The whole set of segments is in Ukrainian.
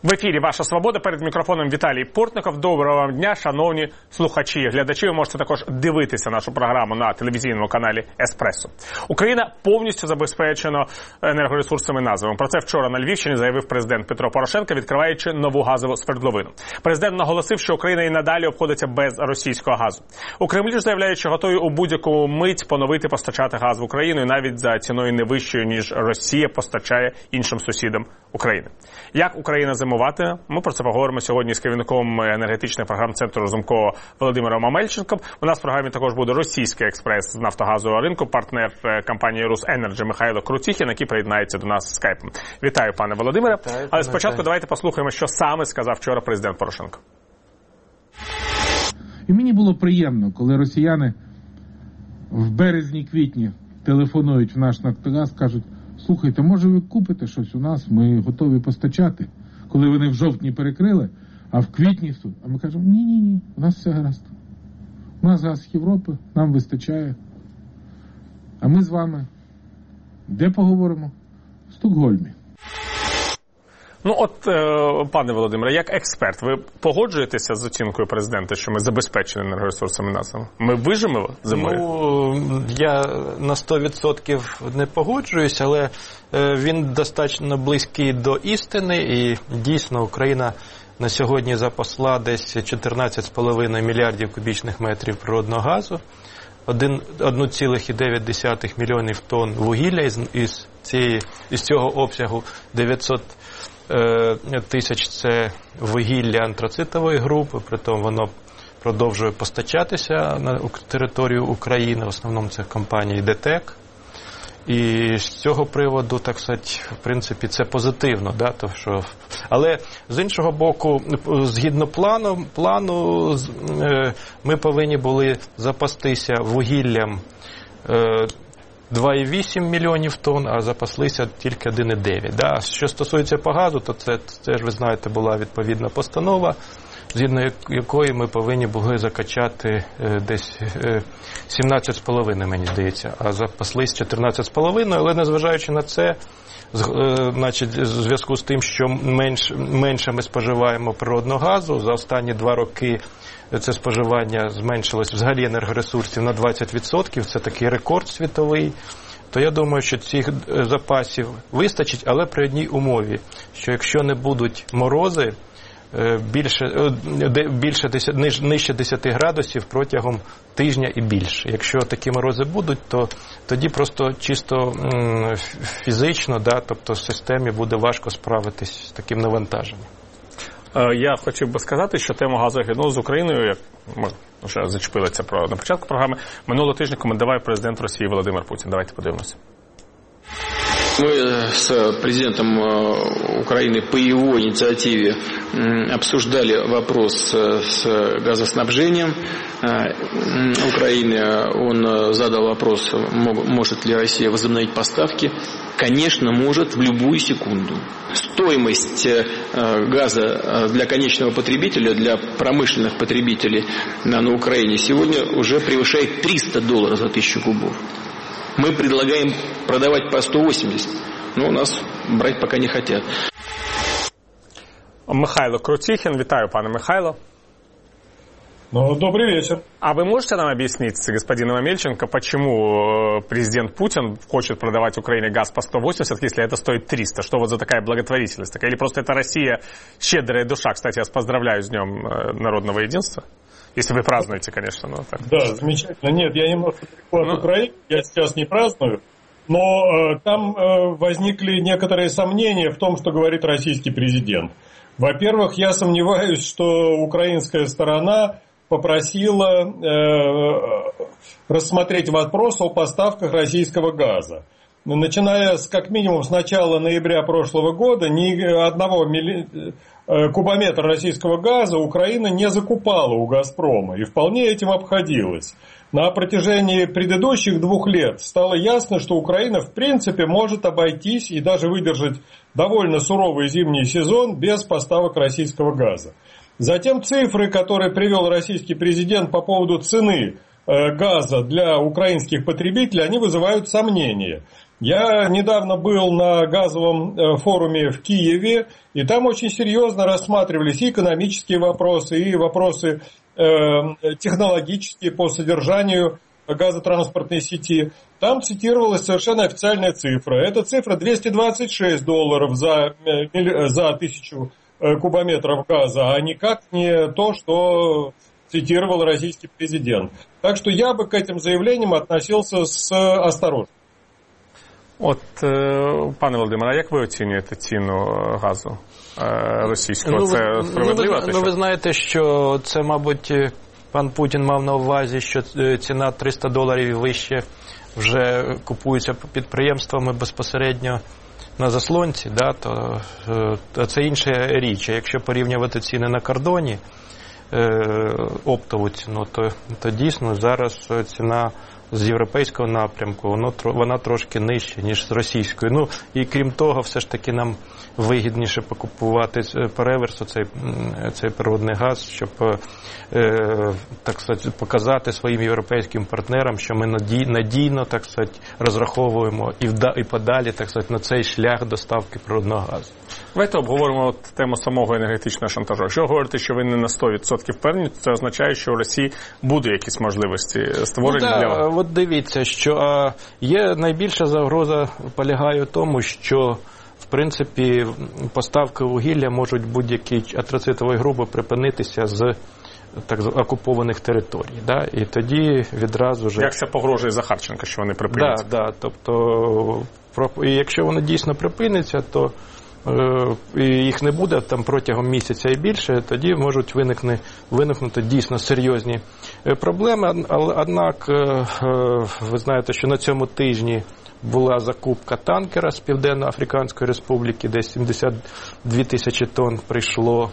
В ефірі «Ваша Свобода», перед мікрофоном Віталій Портников. Доброго вам дня, шановні слухачі і глядачі. Ви можете також дивитися нашу програму на телевізійному каналі «Еспресо». Україна повністю забезпечена енергоресурсами назовими. Про це вчора на Львівщині заявив президент Петро Порошенко, відкриваючи нову газову свердловину. Президент наголосив, що Україна і надалі обходиться без російського газу. У Кремлі ж заявляють, що готові у будь-яку мить поновити постачати газ в Україну, і навіть за ціною не вищою, ніж Росія постачає іншим сусідам України. Як Україна зимуватиме? Ми про це поговоримо сьогодні з керівником енергетичних програм Центру Разумкова Володимиром Омельченком. У нас в програмі також буде російський експрес з нафтогазового ринку, партнер компанії «Русенерджі» Михайло Крутіхін, який приєднається до нас скайпом. Вітаю, пане Володимире. Але спочатку давайте послухаємо, що саме сказав вчора президент Порошенко. І мені було приємно, коли росіяни в березні-квітні телефонують в наш «Нафтогаз», кажуть: слухайте, може ви купите щось у нас, ми готові постачати. Коли вони в жовтні перекрили, а в квітні тут. А ми кажемо, ні, у нас все гаразд. У нас газ з Європи, нам вистачає. А ми з вами де поговоримо? В Стокгольмі. Пане Володимире, як експерт, ви погоджуєтеся з оцінкою президента, що ми забезпечені енергоресурсами назовими? Ми виживемо зимою? Я на 100% не погоджуюсь, але він достатньо близький до істини, і дійсно Україна на сьогодні запасла десь 14,5 мільярдів кубічних метрів природного газу, 1,9 мільйонів тонн вугілля, із цього обсягу 900 тисяч – це вугілля антрацитової групи, притом воно продовжує постачатися на територію України, в основному це компанії ДТЕК. І з цього приводу, так сказати, в принципі, це позитивно. Да? Але з іншого боку, згідно плану ми повинні були запастися вугіллям 2,8 мільйонів тонн, а запаслися тільки 1,9. Да? Що стосується по газу, то це ж, ви знаєте, була відповідна постанова, згідно якої ми повинні були закачати десь 17,5, мені здається, а запаслись 14,5, але незважаючи на це, значить, в зв'язку з тим, що менше ми споживаємо природного газу, за останні 2 роки це споживання зменшилось взагалі енергоресурсів на 20%, це такий рекорд світовий, то я думаю, що цих запасів вистачить, але при одній умові, що якщо не будуть морози нижче 10 градусів протягом тижня і більше. Якщо такі морози будуть, то тоді просто чисто фізично, да, тобто в системі буде важко справитись з таким навантаженням. Я хотів би сказати, що тему газогену з Україною, як ми вже зачепили це на початку програми, минулого тижня коментував президент Росії Володимир Путін. Давайте подивимося. Мы с президентом Украины по его инициативе обсуждали вопрос с газоснабжением Украины. Он задал вопрос, может ли Россия возобновить поставки. Конечно, может в любую секунду. Стоимость газа для конечного потребителя, для промышленных потребителей на Украине сегодня уже превышает $300 за 1000 кубов. Мы предлагаем продавать по 180, но у нас брать пока не хотят. Михайло Крутіхін. Вітаю, пане Михайло. Добрый вечер. А вы можете нам объяснить с господином Омельченко, почему президент Путин хочет продавать Украине газ по 180, если это стоит 300? Что вот за такая благотворительность такая? Или просто это Россия щедрая душа? Кстати, я вас поздравляю с Днем народного единства. Если вы празднуете, конечно. Но так. Да, замечательно. Нет, я немножко далеко от Украины, я сейчас не праздную. Но там возникли некоторые сомнения в том, что говорит российский президент. Во-первых, я сомневаюсь, что украинская сторона попросила рассмотреть вопрос о поставках российского газа. Начиная как минимум с начала ноября прошлого года ни одного кубометра российского газа Украина не закупала у «Газпрома» и вполне этим обходилась. На протяжении предыдущих 2 лет стало ясно, что Украина в принципе может обойтись и даже выдержать довольно суровый зимний сезон без поставок российского газа. Затем цифры, которые привел российский президент по поводу цены газа для украинских потребителей, они вызывают сомнения. Я недавно был на газовом форуме в Киеве, и там очень серьезно рассматривались и экономические вопросы, и вопросы технологические по содержанию газотранспортной сети. Там цитировалась совершенно официальная цифра. Эта цифра $226 за 1000 кубометров газа, а никак не то, что цитировал российский президент. Так что я бы к этим заявлениям относился з осторожністю. От, пане Володимире, а як ви оцінюєте ціну газу російського? Це справедливо? Ви знаєте, що це, мабуть, пан Путін мав на увазі, що ціна $300 і вище вже купується підприємствами безпосередньо на заслонці, да, то це інша річ. А якщо порівнювати ціни на кордоні, оптову ціну, то дійсно зараз ціна з європейського напрямку, вона трошки нижча, ніж з російської. Ну, і крім того, все ж таки нам вигідніше покупувати по реверсу цей природний газ, щоб, так сказати, показати своїм європейським партнерам, що ми надійно, так сказати, розраховуємо і подалі, так сказати, на цей шлях доставки природного газу. Давайте обговоримо тему самого енергетичного шантажу. Якщо говорите, що ви не на 100% впевнені, це означає, що у Росії будуть якісь можливості створені для вас? От дивіться, що є найбільша загроза полягає в тому, що в принципі поставки вугілля можуть будь-які антрацитової групи припинитися з так окупованих територій. Да? І тоді відразу ж... Як це погрожує Захарченко, що вони припиняться? Да, тобто, і якщо воно дійсно припиниться, то і їх не буде там протягом місяця і більше, тоді можуть виникнути дійсно серйозні проблеми. Однак, ви знаєте, що на цьому тижні була закупка танкера з Південно-Африканської Республіки, десь 72 тисячі тонн прийшло.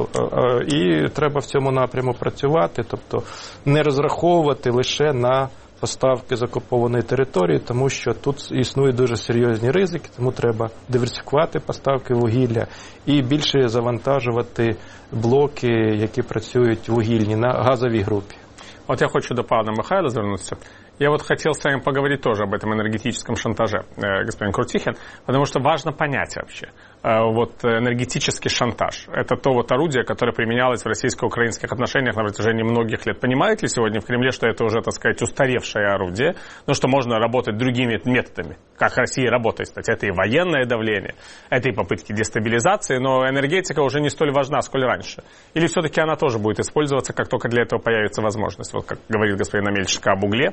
І треба в цьому напряму працювати, тобто не розраховувати лише на поставки з окупованої території, тому що тут існують дуже серйозні ризики, тому треба диверсифікувати поставки вугілля і більше завантажувати блоки, які працюють вугільні на газовій групі. Вот я хочу до пана Михайла звернуться. Я вот хотел с вами поговорить тоже об этом энергетическом шантаже, господин Крутихин, потому что важно понять вообще. Вот энергетический шантаж. Это то вот орудие, которое применялось в российско-украинских отношениях на протяжении многих лет. Понимает ли сегодня в Кремле, что это уже, так сказать, устаревшее орудие, но что можно работать другими методами, как Россия работает, кстати. Это и военное давление, это и попытки дестабилизации, но энергетика уже не столь важна, сколь раньше. Или все-таки она тоже будет использоваться, как только для этого появится возможность, вот как говорит господин Амельченко об угле?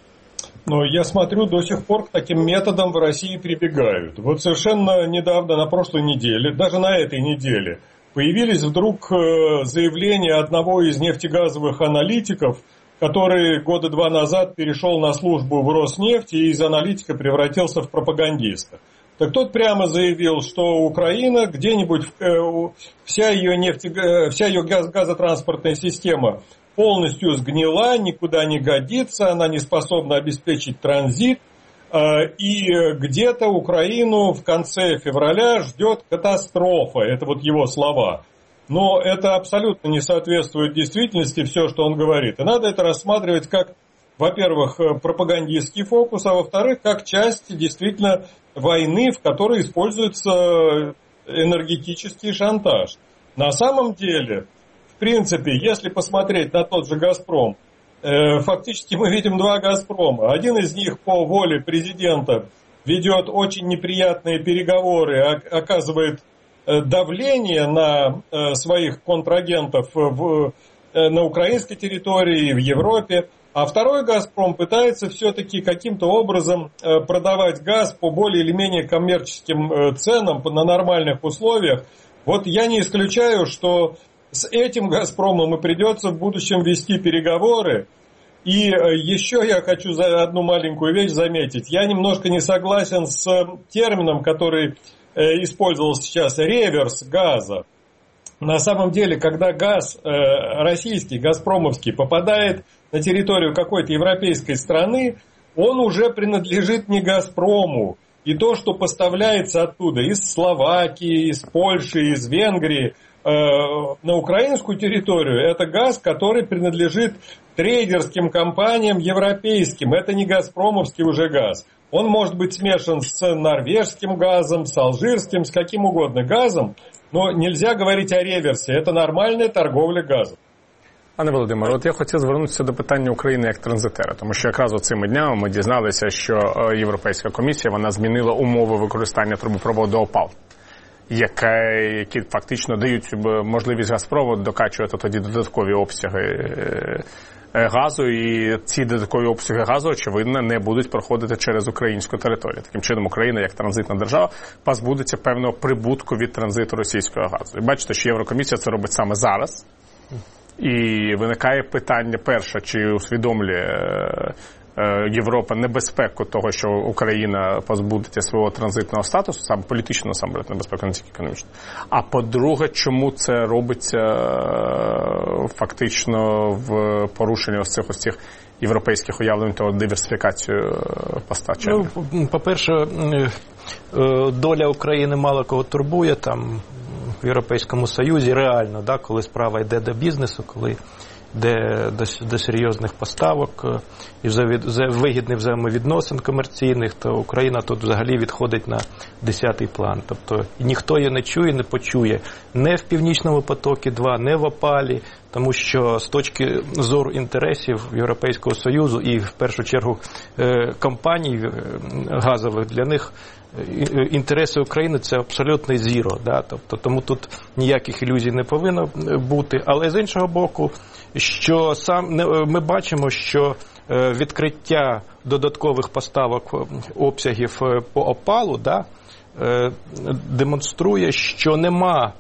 Но я смотрю, до сих пор к таким методам в России прибегают. Вот совершенно недавно, на прошлой неделе, даже на этой неделе, появились вдруг заявления одного из нефтегазовых аналитиков, который года 2 назад перешел на службу в Роснефть и из аналитика превратился в пропагандиста. Так тот прямо заявил, что Украина где-нибудь, вся ее газотранспортная система полностью сгнила, никуда не годится, она не способна обеспечить транзит, и где-то Украину в конце февраля ждет катастрофа. Это вот его слова. Но это абсолютно не соответствует действительности, все, что он говорит. И надо это рассматривать как, во-первых, пропагандистский фокус, а во-вторых, как часть действительно войны, в которой используется энергетический шантаж. На самом деле, в принципе, если посмотреть на тот же «Газпром», фактически мы видим 2 «Газпрома». Один из них по воле президента ведет очень неприятные переговоры, оказывает давление на своих контрагентов на украинской территории, в Европе. А второй «Газпром» пытается все-таки каким-то образом продавать газ по более или менее коммерческим ценам, на нормальных условиях. Вот я не исключаю, что с этим «Газпромом» и придется в будущем вести переговоры. И еще я хочу одну маленькую вещь заметить. Я немножко не согласен с термином, который использовался сейчас, реверс газа. На самом деле, когда газ российский, газпромовский, попадает на территорию какой-то европейской страны, он уже принадлежит не «Газпрому». И то, что поставляется оттуда, из Словакии, из Польши, из Венгрии, на украинскую территорию, это газ, который принадлежит трейдерским компаниям европейским. Это не газпромовский уже газ. Он может быть смешан с норвежским газом, с алжирским, с каким угодно газом, но нельзя говорить о реверсе. Это нормальная торговля газом. Пане Володимире, от я хотів звернутися до питання України як транзитера, тому що якраз оцими днями ми дізналися, що Європейська комісія, вона змінила умови використання трубопроводу ОПАЛ, які фактично дають можливість Газпрому докачувати тоді додаткові обсяги газу, і ці додаткові обсяги газу, очевидно, не будуть проходити через українську територію. Таким чином, Україна, як транзитна держава, позбудеться певного прибутку від транзиту російського газу. І бачите, що Єврокомісія це робить саме зараз. І виникає питання перше, чи усвідомлює Європа небезпеку того, що Україна позбудеться свого транзитного статусу, саме політичного, насамперед, небезпеку, не тільки економічно. А по-друге, чому це робиться фактично в порушенні ось цих європейських уявлень та диверсифікацію постачання? Ну, по-перше, доля України мало кого турбує там в Європейському Союзі реально, да, коли справа йде до бізнесу, коли йде до серйозних поставок і вигідних взаємовідносин комерційних, то Україна тут взагалі відходить на 10-й план. Тобто ніхто її не чує, не почує не в Північному потокі-2, не в ОПАЛі, тому що з точки зору інтересів Європейського Союзу і в першу чергу компаній газових, для них інтереси України – це абсолютний зіро. Да? Тобто, тому тут ніяких ілюзій не повинно бути. Але з іншого боку, що ми бачимо, що відкриття додаткових поставок обсягів по ОПАЛу, да, демонструє, що нема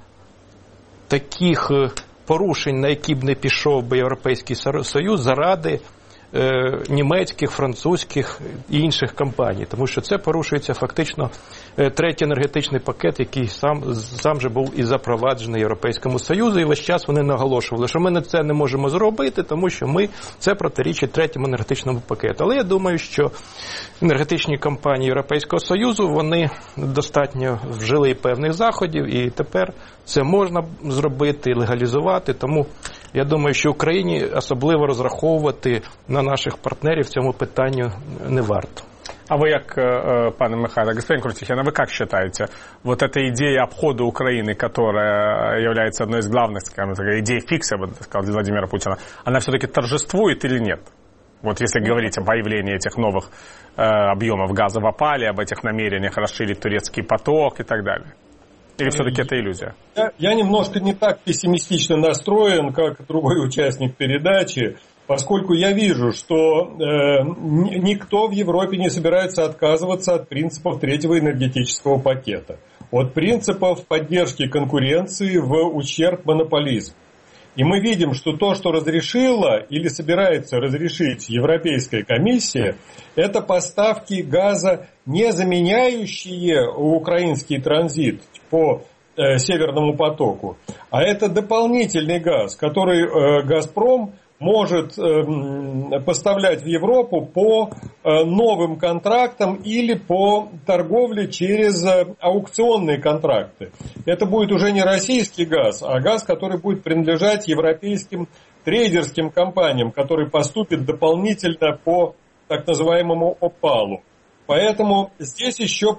таких порушень, на які б не пішов би Європейський Союз заради німецьких, французьких і інших компаній. Тому що це порушується фактично третій енергетичний пакет, який сам же був і запроваджений Європейському Союзу, і весь час вони наголошували, що ми це не можемо зробити, тому що це протирічить третьому енергетичному пакету. Але я думаю, що енергетичні компанії Європейського Союзу, вони достатньо вжили певних заходів, і тепер це можна зробити, легалізувати, тому я думаю, що Україні особливо розраховувати на наших партнерів в цьому питанні не варто. А вы, как, пане Михайло, господин Крутихин, а вы как считаете, вот эта идея обхода Украины, которая является одной из главных, скажем так, идей фикса, я бы сказал, для Владимира Путина, она все-таки торжествует или нет? Вот если говорить о появлении этих новых объемов газа в ОПАЛе, об этих намерениях расширить турецкий поток и так далее. Или все-таки это иллюзия? Я немножко не так пессимистично настроен, как другой участник передачи, поскольку я вижу, что никто в Европе не собирается отказываться от принципов третьего энергетического пакета, от принципов поддержки конкуренции в ущерб монополизму. И мы видим, что то, что разрешила или собирается разрешить Европейская комиссия, это поставки газа, не заменяющие украинский транзит по Северному потоку, а это дополнительный газ, который «Газпром» может поставлять в Европу по новым контрактам или по торговле через аукционные контракты. Это будет уже не российский газ, а газ, который будет принадлежать европейским трейдерским компаниям, который поступит дополнительно по так называемому ОПАЛу. Поэтому здесь еще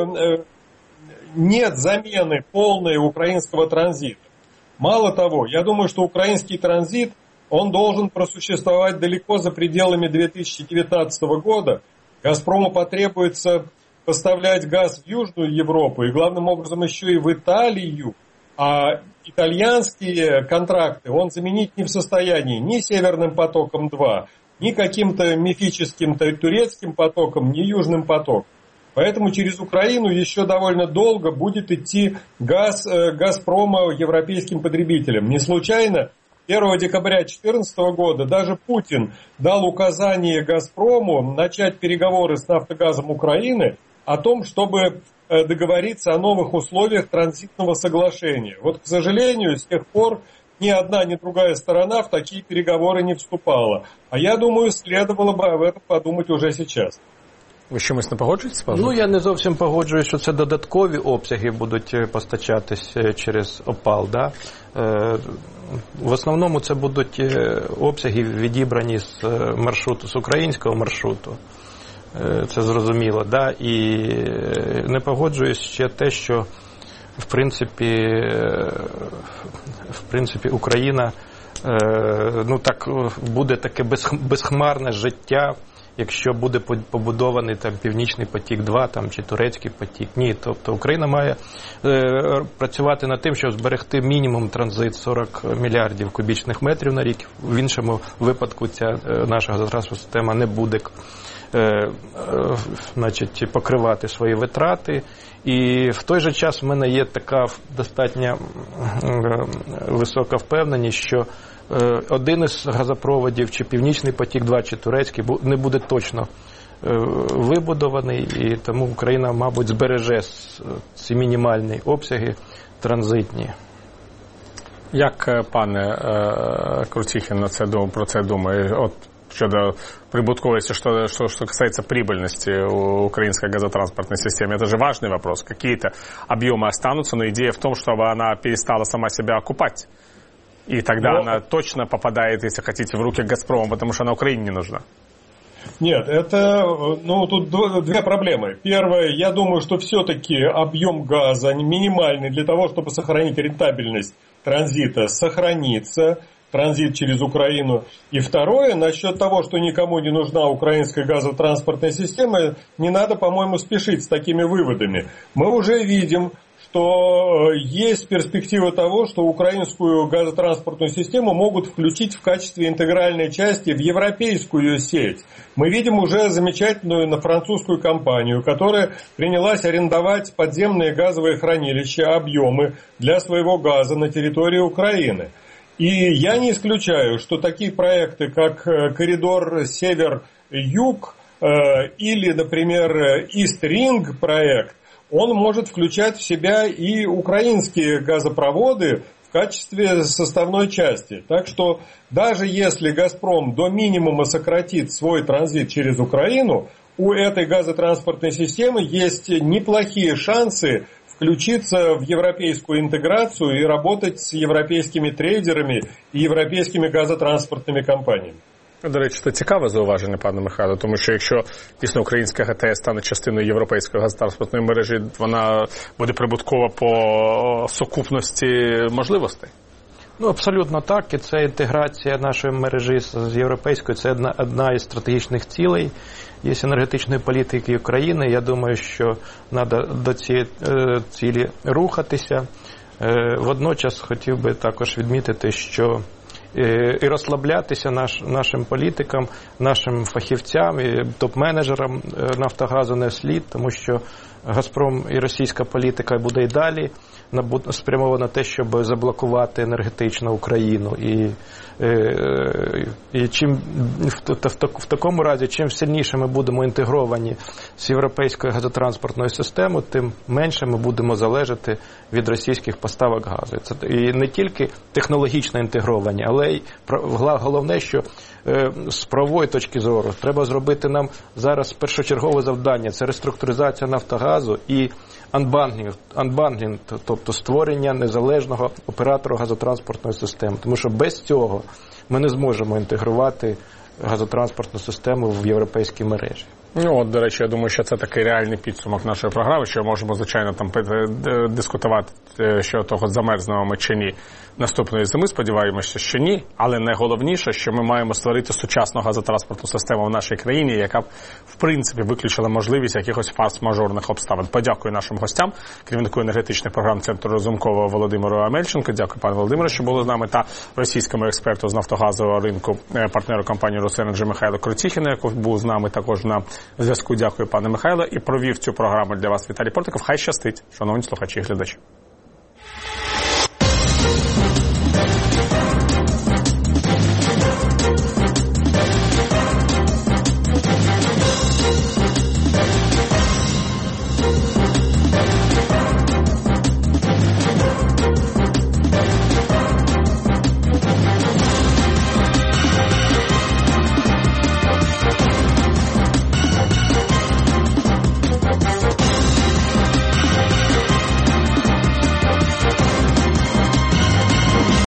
нет замены полной украинского транзита. Мало того, я думаю, что украинский транзит он должен просуществовать далеко за пределами 2019 года. «Газпрому» потребуется поставлять газ в Южную Европу и, главным образом, еще и в Италию. А итальянские контракты он заменить не в состоянии ни «Северным потоком-2», ни каким-то мифическим турецким потоком, ни «Южным потоком». Поэтому через Украину еще довольно долго будет идти газ «Газпрома» европейским потребителям. Не случайно 1 декабря 2014 года даже Путин дал указание «Газпрому» начать переговоры с «Нафтогазом» Украины о том, чтобы договориться о новых условиях транзитного соглашения. Вот, к сожалению, с тех пор ни одна, ни другая сторона в такие переговоры не вступала. А я думаю, следовало бы об этом подумать уже сейчас. Ви з чимось не погоджуєтесь? Ну, я не зовсім погоджуюсь, що це додаткові обсяги будуть постачатись через ОПАЛ. Да? В основному це будуть обсяги відібрані з маршруту, з українського маршруту. Це зрозуміло. Да? І не погоджуюсь ще те, що в принципі Україна буде таке безхмарне життя, якщо буде побудований там Північний потік-2 там, чи Турецький потік. Ні, тобто Україна має працювати над тим, щоб зберегти мінімум транзит 40 мільярдів кубічних метрів на рік. В іншому випадку ця наша газотранспортна система не буде покривати свої витрати. І в той же час в мене є така достатньо висока впевненість, що один із газопроводів, чи Північний потік-2, чи Турецький, не буде точно вибудований, і тому Україна, мабуть, збереже ці мінімальні обсяги транзитні. Як пане Крутихін про це думає? От щодо прибутковости, что касается прибыльности украинской газотранспортной системы. Это же важный вопрос. Какие-то объемы останутся, но идея в том, чтобы она перестала сама себя окупать. И тогда она точно попадает, если хотите, в руки «Газпрома», потому что она Украине не нужна. Нет, тут две проблемы. Первое, я думаю, что все-таки объем газа минимальный для того, чтобы сохранить рентабельность транзита, сохранится. Транзит через Украину. И второе, насчет того, что никому не нужна украинская газотранспортная система, не надо, по-моему, спешить с такими выводами. Мы уже видим, что есть перспектива того, что украинскую газотранспортную систему могут включить в качестве интегральной части в европейскую сеть. Мы видим уже замечательную французскую компанию, которая принялась арендовать подземные газовые хранилища, объемы для своего газа на территории Украины. И я не исключаю, что такие проекты, как коридор Север-Юг или, например, Ист-Ринг проект, он может включать в себя и украинские газопроводы в качестве составной части. Так что даже если «Газпром» до минимума сократит свой транзит через Украину, у этой газотранспортной системы есть неплохие шансы включиться в европейскую интеграцию и работать с европейскими трейдерами и европейскими газотранспортными компаниями. До речі, це цікаве зауваження, пане Михайло, тому що якщо дійсно українська ГТС стане частиною європейської газотранспортної мережі, вона буде прибуткова по сукупності можливостей. Ну, абсолютно так, і це інтеграція нашої мережі з європейською, це одна із стратегічних цілей є енергетичної політики України. Я думаю, що треба до цієї цілі рухатися. Водночас хотів би також відмітити, що і розслаблятися нашим політикам, нашим фахівцям і топ-менеджерам «Нафтогазу» не слід, тому що «Газпром» і російська політика буде і далі спрямована на те, щоб заблокувати енергетично Україну. І чим в такому разі, чим сильніше ми будемо інтегровані з європейською газотранспортною системою, тим менше ми будемо залежати від російських поставок газу. Це і не тільки технологічно інтегровані, але й головне, що з правової точки зору треба зробити нам зараз першочергове завдання – це реструктуризація «Нафтогазу» і анбандлінг, тобто створення незалежного оператора газотранспортної системи. Тому що без цього ми не зможемо інтегрувати газотранспортну систему в європейській мережі. Ну, от, до речі, я думаю, що це такий реальний підсумок нашої програми, що можемо, звичайно, там дискутувати, що того замерзнемо ми чи ні наступної зими, сподіваємося, що ні, але найголовніше, що ми маємо створити сучасну газотранспортну систему в нашій країні, яка, в принципі, виключила можливість якихось форс-мажорних обставин. Подякую нашим гостям, керівнику енергетичних програм Центру Розумкова Володимиру Амельченко. Дякую, пане Володимире, що були з нами, та російському експерту з нафтогазового ринку, партнеру компанії «Росенерджі» Михайло Крутихіну, який був з нами також на зв'язку. Дякую, пане Михайло. І провів цю програму для вас Віталій Портников. Хай щастить, шановні слухачі і глядачі.